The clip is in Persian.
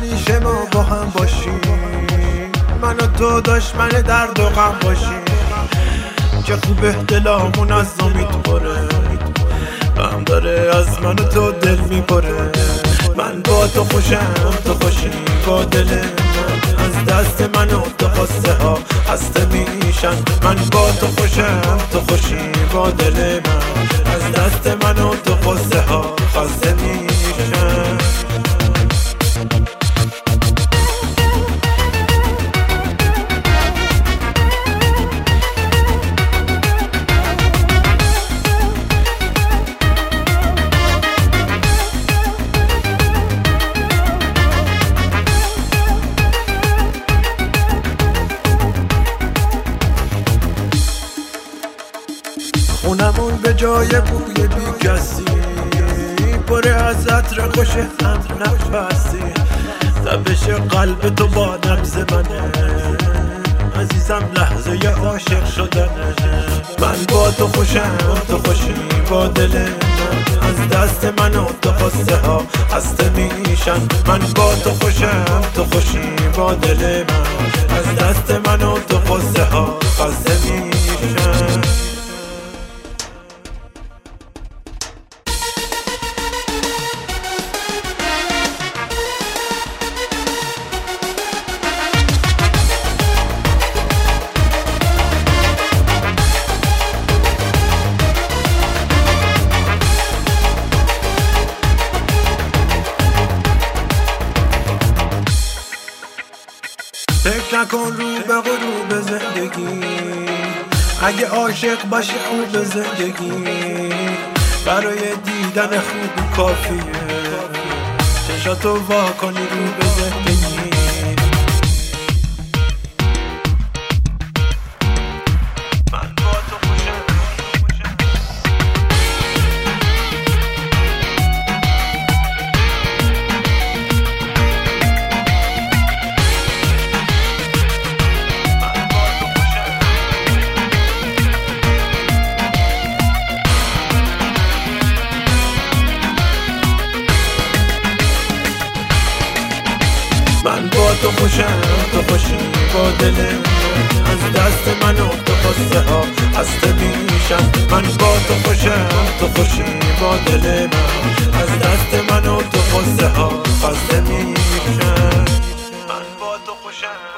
همیشه ما با هم باشیم، من و تو دشمن درد و غم باشیم. چه خوبه دلامون از امید پره، غم داره از من و تو دل میپره. من با تو خوشم تو خوشی با دل من، از دست من و تو قصه ها خسته میشن. من با تو خوشم تو خوشی با دل من، از دست من و تو قصه ها خسته میشن. خونمون به جای بوی بی کسی، پره از عطر خوش هم نفسی. تپش قلب تو با نبض منه، عزیزم لحظه عاشق شدنه. من با تو خوشم تو خوشی با دل من، از دست من و تو قصه ها خسته میشن. من با تو خوشم تو خوشی با دل من، از دست من و تو قصه ها خسته میشن. فکر نکن رو به غروب زندگی، اگه عاشق باشی خوب زندگی. برای دیدن خوب کافیه، چشاتو وا کنی رو به زندگی. من با تو خوشم تو خوشی با دل من، از دست من و تو قصه ها خسته میشم. من با تو خوشم تو خوشی با دل من، از دست من و تو قصه ها خسته میشم. من با تو خوشم